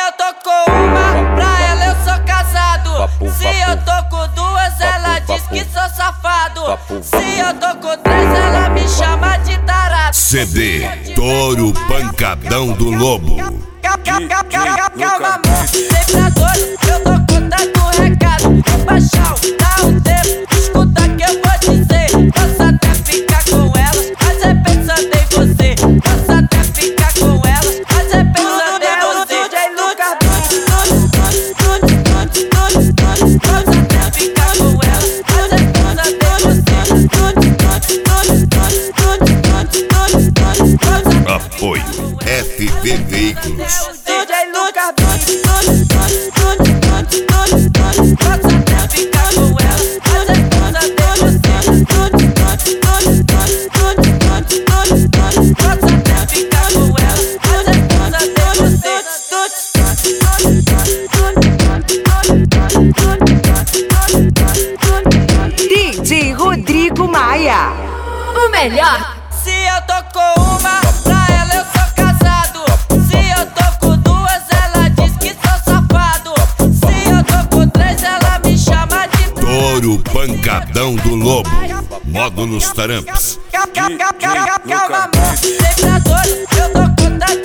eu tô com uma, pra ela eu sou casado. Se eu tô com duas, ela diz que sou safado. Se eu tô com três, ela me chama de tarado. CD Touro Pancadão do Lobo. Calma, amor, sempre adoro, eu tô contando recado. Baixão, dá um tempo, escuta que eu vou dizer. Posso até ficar com elas, mas é pensando em você. Posso até ficar com elas, mas é pensando em você. Posso até ficar com elas, mas é pensando em você. Apoio FB Veículos. DJ Lucas posso até ficar com ela, mas é pensando em você. Posso até ficar com ela, mas é pensando em você. DJ Rodrigo Maia, o melhor. Se eu tô com uma, pra ela eu sou casado. Se eu tô com duas, ela diz que sou safado. Se eu tô com três, ela me chama de Touro Pancadão do Lobo. Módulos Taramps. calma, amor, sempre adoro, eu tô contando